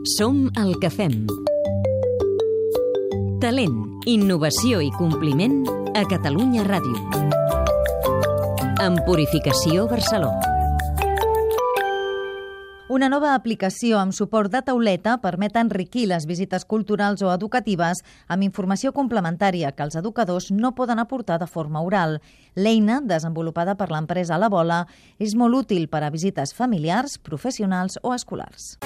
Som el que fem. Talent, innovació i compliment a Catalunya Ràdio. Amb Purificació Barceló. Una nova aplicació amb suport de tauleta permet enriquir les visites culturals o educatives amb informació complementària que els educadors no poden aportar de forma oral. L'eina, desenvolupada per l'empresa La Bola, és molt útil per a visites familiars, professionals o escolars.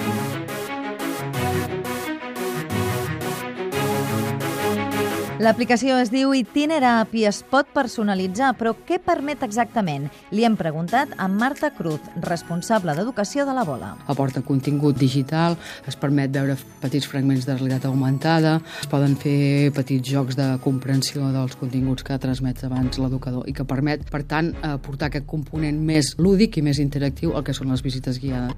L'aplicació es diu Itinerap i es pot personalitzar, però què permet exactament? Li hem preguntat a Marta Cruz, responsable d'Educació de La Bola. Aporta contingut digital, es permet veure petits fragments de realitat augmentada, es poden fer petits jocs de comprensió dels continguts que transmet abans l'educador i que permet, per tant, aportar aquest component més lúdic i més interactiu al que són les visites guiades.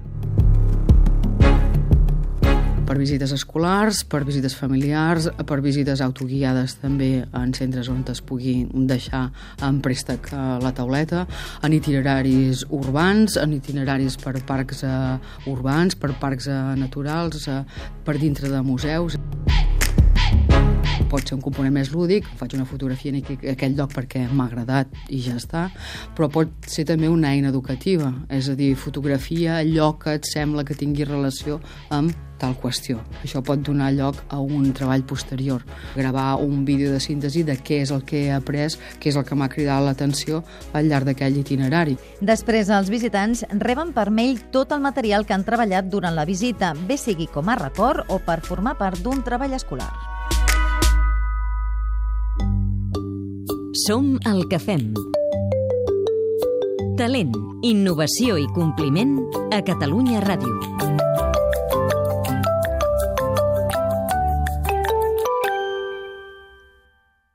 Per visites escolars, per visites familiars, per visites autoguiades també en centres on es pugui deixar en préstec la tauleta, en itineraris urbans, en itineraris per parcs urbans, per parcs naturals, per dintre de museus. Pot ser un component més lúdic, faig una fotografia en aquell lloc perquè m'ha agradat i ja està, però pot ser també una eina educativa, és a dir, fotografia allò que et sembla que tingui relació amb tal qüestió. Això pot donar lloc a un treball posterior. Gravar un vídeo de síntesi de què és el que he après, què és el que m'ha cridat l'atenció al llarg d'aquell itinerari. Després, els visitants reben per mail tot el material que han treballat durant la visita, bé sigui com a record o per formar part d'un treball escolar. Som el que fem. Talent, innovació i compliment a Catalunya Ràdio.